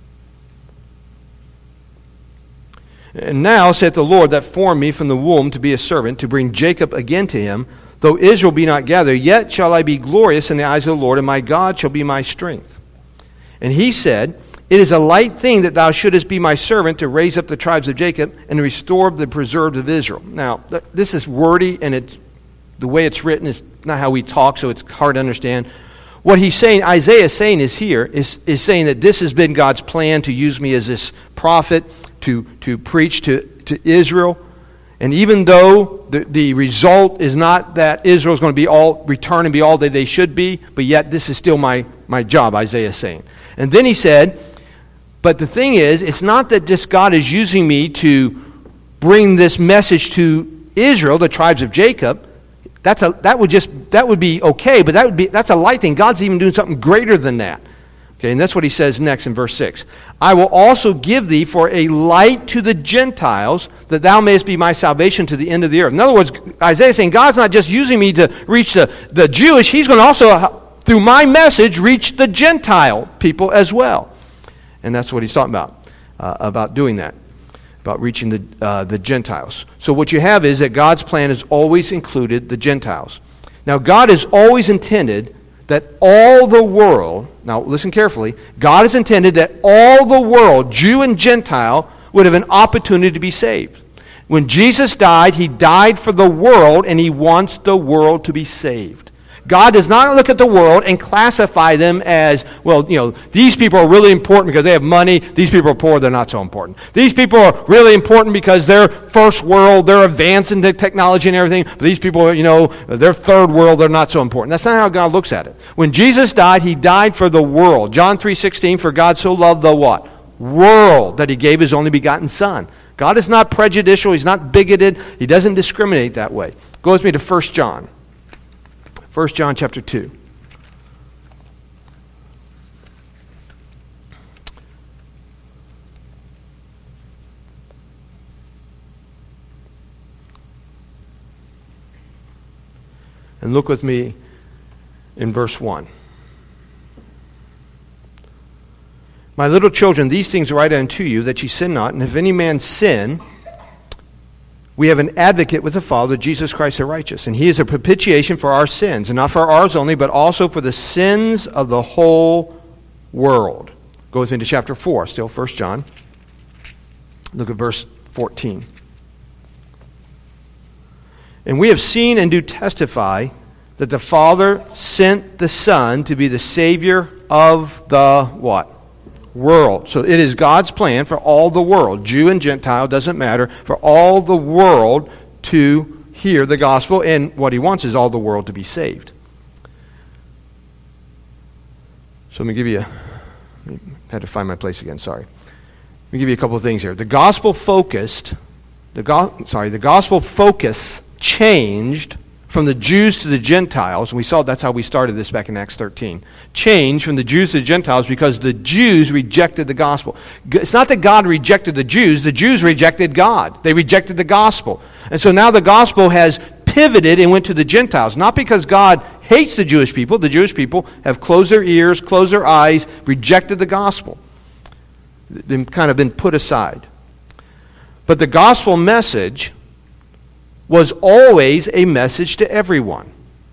And now saith the Lord that formed me from the womb to be a servant, to bring Jacob again to him. Though Israel be not gathered, yet shall I be glorious in the eyes of the Lord, and my God shall be my strength. And he said, It is a light thing that thou shouldest be my servant to raise up the tribes of Jacob and restore the preserved of Israel. Now, th- this is wordy, and it's, the way it's written is not how we talk, so it's hard to understand. What he's saying, Isaiah is saying is here, is, is saying that this has been God's plan to use me as this prophet to, to preach to, to Israel. And even though the, the result is not that Israel is going to be all return and be all that they should be, but yet this is still my, my job, Isaiah is saying. And then he said, but the thing is, it's not that just God is using me to bring this message to Israel, the tribes of Jacob. That's a that would just that would be okay, but that would be that's a light thing. God's even doing something greater than that. Okay, and that's what he says next in verse six. I will also give thee for a light to the Gentiles, that thou mayest be my salvation to the end of the earth. In other words, Isaiah is saying, God's not just using me to reach the, the Jewish, he's going to also, through my message, reach the Gentile people as well. And that's what he's talking about, uh, about doing that, about reaching the, uh, the Gentiles. So what you have is that God's plan has always included the Gentiles. Now, God has always intended that all the world, now listen carefully, God has intended that all the world, Jew and Gentile, would have an opportunity to be saved. When Jesus died, he died for the world, and he wants the world to be saved. God does not look at the world and classify them as, well, you know, these people are really important because they have money. These people are poor, they're not so important. These people are really important because they're first world, they're advanced in the technology and everything. But these people, you know, they're third world, they're not so important. That's not how God looks at it. When Jesus died, he died for the world. John three sixteen, for God so loved the what? World, that he gave his only begotten Son. God is not prejudicial, he's not bigoted, he doesn't discriminate that way. Go with me to First John. First John chapter two. And look with me in verse one. My little children, these things write unto you, that ye sin not. And if any man sin, we have an advocate with the Father, Jesus Christ the righteous. And he is a propitiation for our sins, and not for ours only, but also for the sins of the whole world. Go with me to chapter four, still First John. Look at verse fourteen. And we have seen and do testify that the Father sent the Son to be the Savior of the what? World. So it is God's plan for all the world, Jew and Gentile, doesn't matter, for all the world to hear the gospel, and what he wants is all the world to be saved. So let me give you a, I had to find my place again, sorry. Let me give you a couple of things here. The gospel focused, the go, sorry, the gospel focus changed from the Jews to the Gentiles, and we saw that's how we started this back in Acts thirteen, changed from the Jews to the Gentiles because the Jews rejected the gospel. It's not that God rejected the Jews, the Jews rejected God. They rejected the gospel. And so now the gospel has pivoted and went to the Gentiles, not because God hates the Jewish people. The Jewish people have closed their ears, closed their eyes, rejected the gospel. They've kind of been put aside. But the gospel message was always a message to everyone.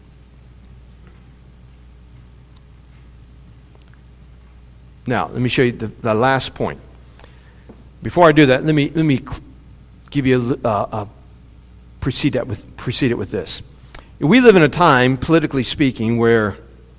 Now, let me show you the, the last point. Before I do that, let me let me give you a, uh, a precede that with precede it with this. We live in a time, politically speaking, where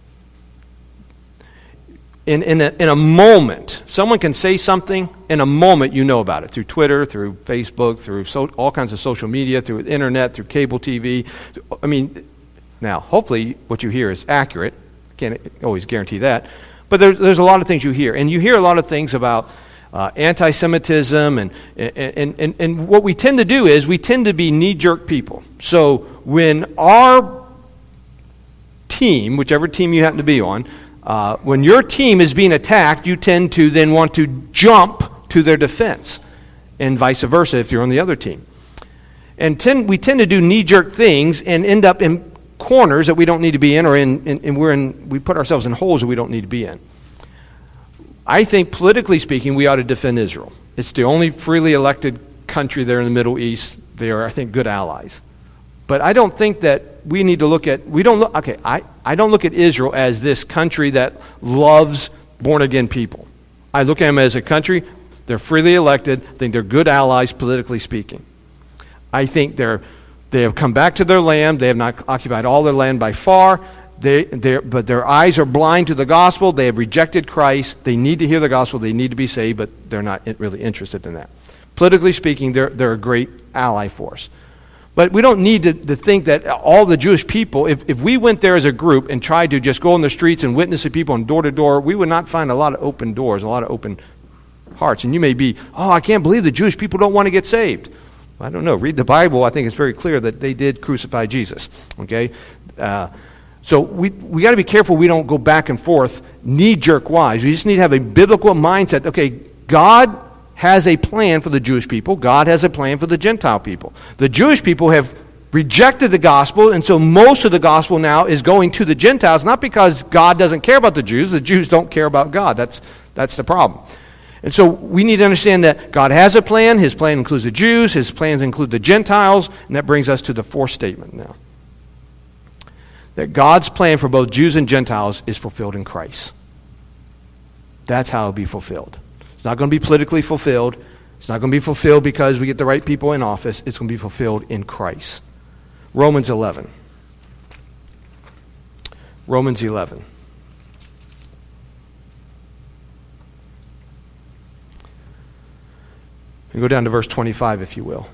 in in a, in a moment, someone can say something. In a moment, you know about it through Twitter, through Facebook, through so, all kinds of social media, through the internet, through cable T V. I mean, now, hopefully what you hear is accurate. Can't always guarantee that. But there, there's a lot of things you hear. And you hear a lot of things about uh, anti-Semitism. And, and, and, and what we tend to do is we tend to be knee-jerk people. So when our team, whichever team you happen to be on, uh, when your team is being attacked, you tend to then want to jump to their defense, and vice versa if you're on the other team. And tend, we tend to do knee-jerk things and end up in corners that we don't need to be in, or in, in, in, we're in, we put ourselves in holes that we don't need to be in. I think, politically speaking, we ought to defend Israel. It's the only freely elected country there in the Middle East. They are, I think, good allies. But I don't think that we need to look at, we don't look, okay, I, I don't look at Israel as this country that loves born-again people. I look at them as a country, they're freely elected, I think they're good allies, politically speaking. I think they're, they have come back to their land, they have not occupied all their land by far, they, but their eyes are blind to the gospel, they have rejected Christ, they need to hear the gospel, they need to be saved, but they're not really interested in that. Politically speaking, they're, they're a great ally for us. But we don't need to, to think that all the Jewish people, if, if we went there as a group and tried to just go on the streets and witness to people and door to door, we would not find a lot of open doors, a lot of open hearts. And you may be, oh, I can't believe the Jewish people don't want to get saved. I don't know. Read the Bible. I think it's very clear that they did crucify Jesus. Okay? Uh, so we we got to be careful we don't go back and forth knee-jerk wise. We just need to have a biblical mindset. Okay, God has a plan for the Jewish people. God has a plan for the Gentile people. The Jewish people have rejected the gospel, and so most of the gospel now is going to the Gentiles, not because God doesn't care about the Jews. The Jews don't care about God. That's, that's the problem. And so we need to understand that God has a plan. His plan includes the Jews. His plans include the Gentiles. And that brings us to the fourth statement now. That God's plan for both Jews and Gentiles is fulfilled in Christ. That's how it will be fulfilled. It's not going to be politically fulfilled. It's not going to be fulfilled because we get the right people in office. It's going to be fulfilled in Christ. Romans eleven. Romans eleven. And go down to verse twenty-five, if you will.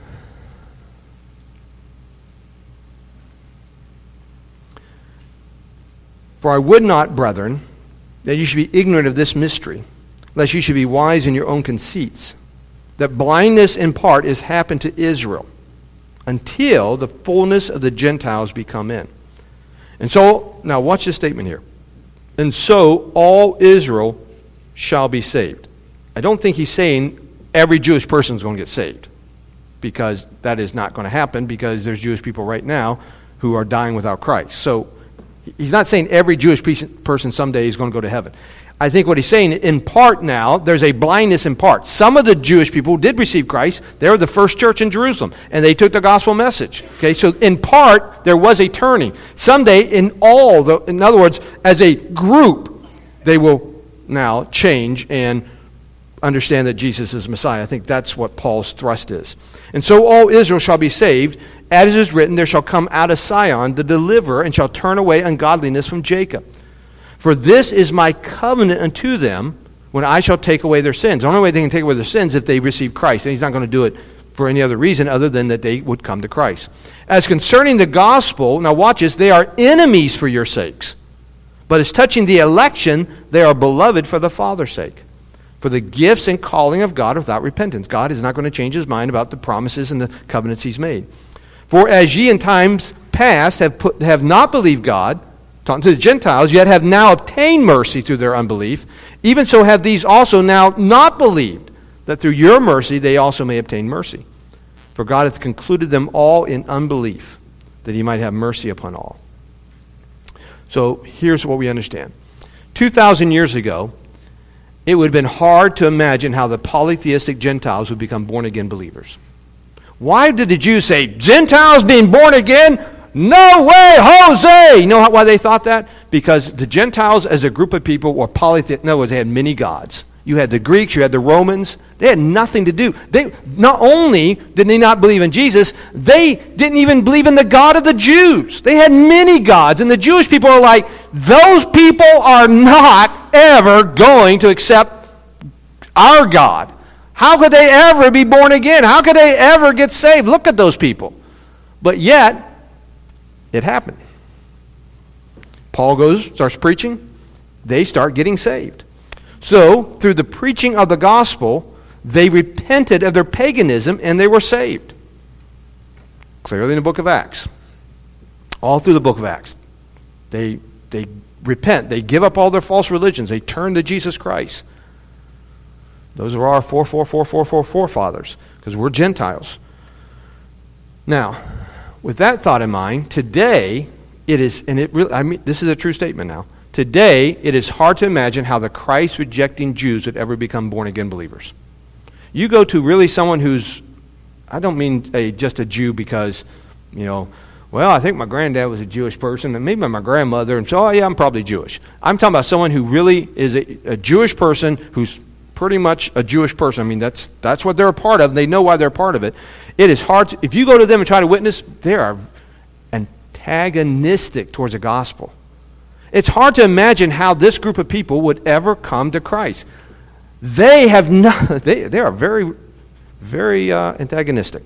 For I would not, brethren, that you should be ignorant of this mystery, lest you should be wise in your own conceits, that blindness in part is happened to Israel, until the fullness of the Gentiles be come in. And so, now watch this statement here. And so all Israel shall be saved. I don't think he's saying every Jewish person is going to get saved, because that is not going to happen, because there's Jewish people right now who are dying without Christ. So he's not saying every Jewish person someday is going to go to heaven. I think what he's saying, in part now, there's a blindness in part. Some of the Jewish people did receive Christ. They were the first church in Jerusalem, and they took the gospel message. Okay, so in part, there was a turning. Someday, in all, the, in other words, as a group, they will now change and understand that Jesus is Messiah. I think that's what Paul's thrust is. And so all Israel shall be saved. As it is written, there shall come out of Sion the deliverer, and shall turn away ungodliness from Jacob. For this is my covenant unto them, when I shall take away their sins. The only way they can take away their sins is if they receive Christ. And he's not going to do it for any other reason other than that they would come to Christ. As concerning the gospel, now watch this, they are enemies for your sakes. But as touching the election, they are beloved for the Father's sake. For the gifts and calling of God without repentance. God is not going to change his mind about the promises and the covenants he's made. For as ye in times past have put have not believed God, talking to the Gentiles, yet have now obtained mercy through their unbelief, even so have these also now not believed, that through your mercy they also may obtain mercy. For God hath concluded them all in unbelief, that he might have mercy upon all. So here's what we understand. Two thousand years ago, it would have been hard to imagine how the polytheistic Gentiles would become born-again believers. Why did the Jews say, Gentiles being born again? No way, Jose! You know why they thought that? Because the Gentiles as a group of people were polytheistic. In other words, they had many gods. You had the Greeks, you had the Romans. They had nothing to do. They not only did they not believe in Jesus, they didn't even believe in the God of the Jews. They had many gods, and the Jewish people are like, those people are not ever going to accept our God. How could they ever be born again? How could they ever get saved? Look at those people. But yet, it happened. Paul goes, starts preaching. They start getting saved. So, through the preaching of the gospel, they repented of their paganism and they were saved. Clearly in the book of Acts. All through the book of Acts. They, they repent. They give up all their false religions. They turn to Jesus Christ. Those are our four, four, four, four, four forefathers, because we're Gentiles. Now, with that thought in mind, today it is, and it really, I mean, this is a true statement now. Today, it is hard to imagine how the Christ-rejecting Jews would ever become born-again believers. You go to really someone who's, I don't mean a, just a Jew because, you know, well, I think my granddad was a Jewish person, and maybe my grandmother, and so, oh, yeah, I'm probably Jewish. I'm talking about someone who really is a, a Jewish person who's pretty much a Jewish person. I mean, that's that's what they're a part of, and they know why they're a part of it. It is hard to, if you go to them and try to witness, they are antagonistic towards the gospel. It's hard to imagine how this group of people would ever come to Christ. They have not, they, they are very, very uh, antagonistic.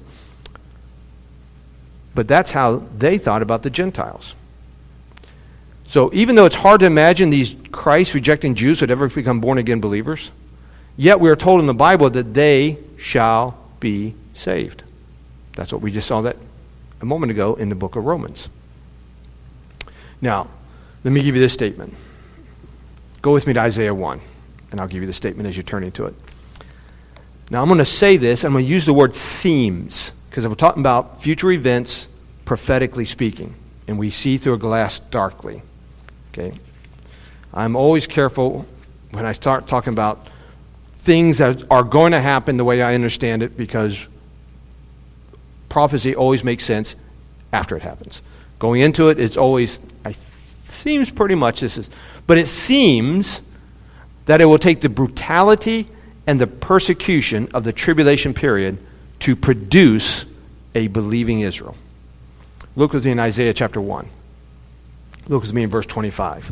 But that's how they thought about the Gentiles. So even though it's hard to imagine these Christ-rejecting Jews would ever become born-again believers, yet we are told in the Bible that they shall be saved. That's what we just saw that a moment ago in the book of Romans. Now, let me give you this statement. Go with me to Isaiah one, and I'll give you the statement as you're turning to it. Now, I'm going to say this, and I'm going to use the word seems, because I'm talking about future events prophetically speaking, and we see through a glass darkly. Okay? I'm always careful when I start talking about things that are going to happen the way I understand it, because prophecy always makes sense after it happens. Going into it, it's always, I seems pretty much this is, but it seems that it will take the brutality and the persecution of the tribulation period to produce a believing Israel. Look with me in Isaiah chapter one. Look with me in verse twenty-five.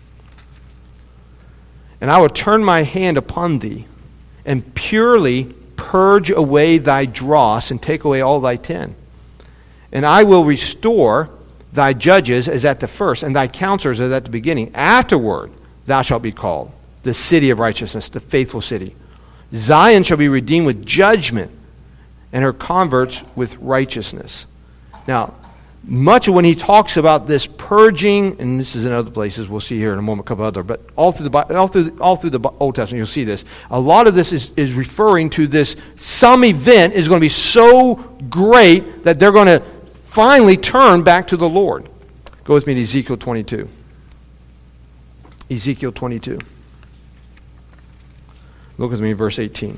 And I will turn my hand upon thee, and purely purge away thy dross, and take away all thy tin. And I will restore thy judges as at the first, and thy counselors as at the beginning. Afterward thou shalt be called the city of righteousness, the faithful city. Zion shall be redeemed with judgment, and her converts with righteousness. Now, much of when he talks about this purging, and this is in other places, we'll see here in a moment, a couple other, but all through the all through all through the Old Testament, you'll see this. A lot of this is, is referring to this. Some event is going to be so great that they're going to finally turn back to the Lord. Go with me to Ezekiel twenty-two. Ezekiel twenty-two. Look with me in verse eighteen.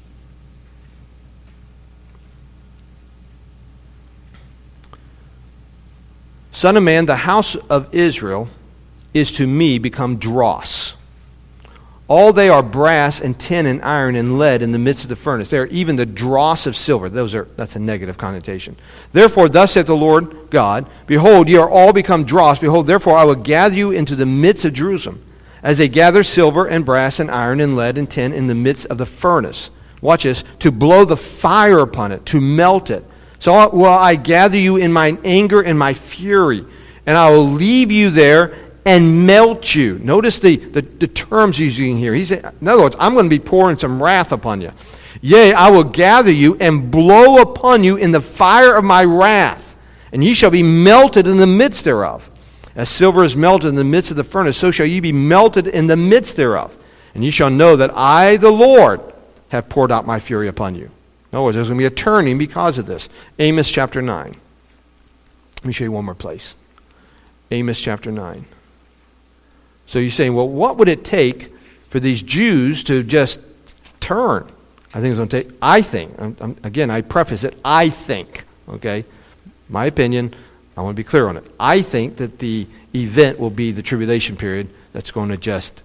Son of man, the house of Israel is to me become dross. All they are brass and tin and iron and lead in the midst of the furnace. They are even the dross of silver. Those are that's a negative connotation. Therefore, thus saith the Lord God, behold, ye are all become dross. Behold, therefore I will gather you into the midst of Jerusalem, as they gather silver and brass and iron and lead and tin in the midst of the furnace. Watch this, to blow the fire upon it, to melt it. So will I gather you in mine anger and my fury, and I will leave you there and melt you. Notice the, the, the terms he's using here. He's, in other words, I'm going to be pouring some wrath upon you. Yea, I will gather you and blow upon you in the fire of my wrath, and ye shall be melted in the midst thereof. As silver is melted in the midst of the furnace, so shall ye be melted in the midst thereof. And ye shall know that I, the Lord, have poured out my fury upon you. In other words, there's going to be a turning because of this. Amos chapter nine. Let me show you one more place. Amos chapter nine. So you're saying, well, what would it take for these Jews to just turn? I think it's going to take, I think, I'm, I'm, again, I preface it, I think, okay? My opinion, I want to be clear on it. I think that the event will be the tribulation period that's going to just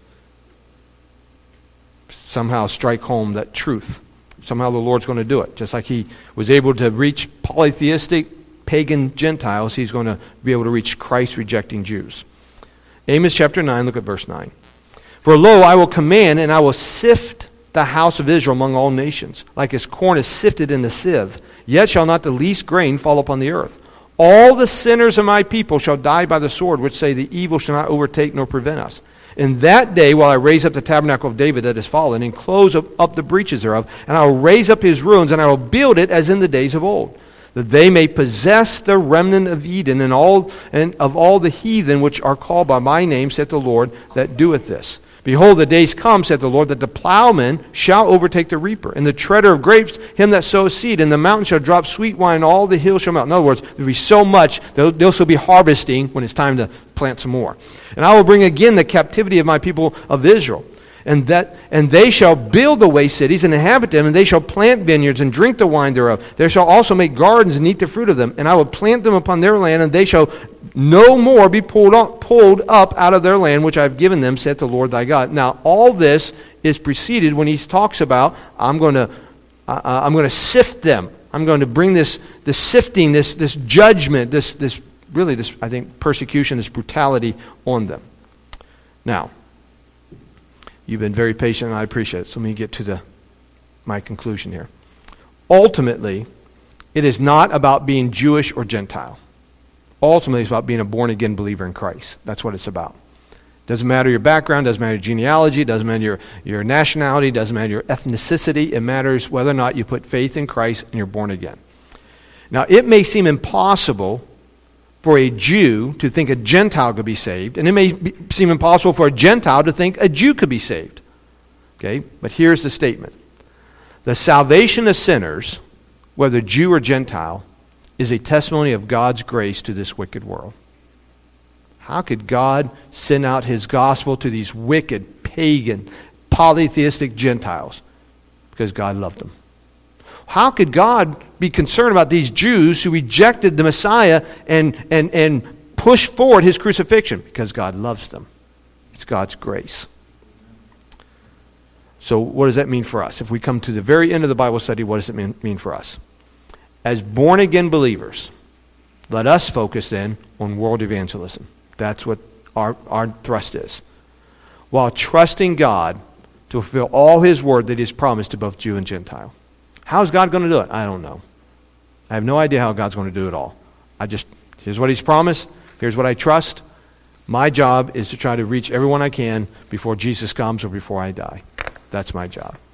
somehow strike home that truth. Somehow the Lord's going to do it. Just like he was able to reach polytheistic, pagan Gentiles, he's going to be able to reach Christ-rejecting Jews. Amos chapter nine, look at verse nine. For lo, I will command, and I will sift the house of Israel among all nations, like as corn is sifted in the sieve. Yet shall not the least grain fall upon the earth. All the sinners of my people shall die by the sword, which say the evil shall not overtake nor prevent us. In that day will I raise up the tabernacle of David that is fallen, and close up, up the breaches thereof, and I will raise up his ruins, and I will build it as in the days of old, that they may possess the remnant of Eden, and all and of all the heathen which are called by my name, saith the Lord, that doeth this. Behold, the days come, saith the Lord, that the plowman shall overtake the reaper, and the treader of grapes him that soweth seed, and the mountain shall drop sweet wine, and all the hills shall melt. In other words, there will be so much, they'll, they'll still be harvesting when it's time to plant some more. And I will bring again the captivity of my people of Israel, and that and they shall build the waste cities and inhabit them, and they shall plant vineyards and drink the wine thereof. They shall also make gardens and eat the fruit of them, and I will plant them upon their land, and they shall no more be pulled up, pulled up out of their land, which I have given them, saith the Lord thy God. Now, all this is preceded when he talks about, I'm going to, uh, I'm going to sift them. I'm going to bring this, this sifting, this, this judgment, this, this really, this I think, persecution, this brutality on them. Now, you've been very patient, and I appreciate it. So let me get to the my conclusion here. Ultimately, it is not about being Jewish or Gentile. Ultimately, it's about being a born-again believer in Christ. That's what it's about. Doesn't matter your background, doesn't matter your genealogy, doesn't matter your, your nationality, doesn't matter your ethnicity. It matters whether or not you put faith in Christ and you're born again. Now, it may seem impossible for a Jew to think a Gentile could be saved, and it may be, seem impossible for a Gentile to think a Jew could be saved. Okay? But here's the statement. The salvation of sinners, whether Jew or Gentile, is a testimony of God's grace to this wicked world. How could God send out his gospel to these wicked, pagan, polytheistic Gentiles? Because God loved them. How could God be concerned about these Jews who rejected the Messiah and, and, and pushed forward his crucifixion? Because God loves them. It's God's grace. So what does that mean for us? If we come to the very end of the Bible study, what does it mean, mean for us? As born-again believers, let us focus then on world evangelism. That's what our, our thrust is. While trusting God to fulfill all his word that he has promised to both Jew and Gentile. How is God going to do it? I don't know. I have no idea how God's going to do it all. I just, here's what he's promised. Here's what I trust. My job is to try to reach everyone I can before Jesus comes or before I die. That's my job.